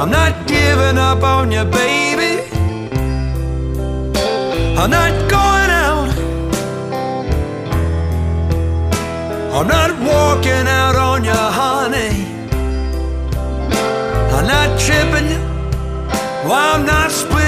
I'm not giving up on you, baby. I'm not going out. I'm not walking out on you, honey. I'm not tripping you. Well, I'm not splitting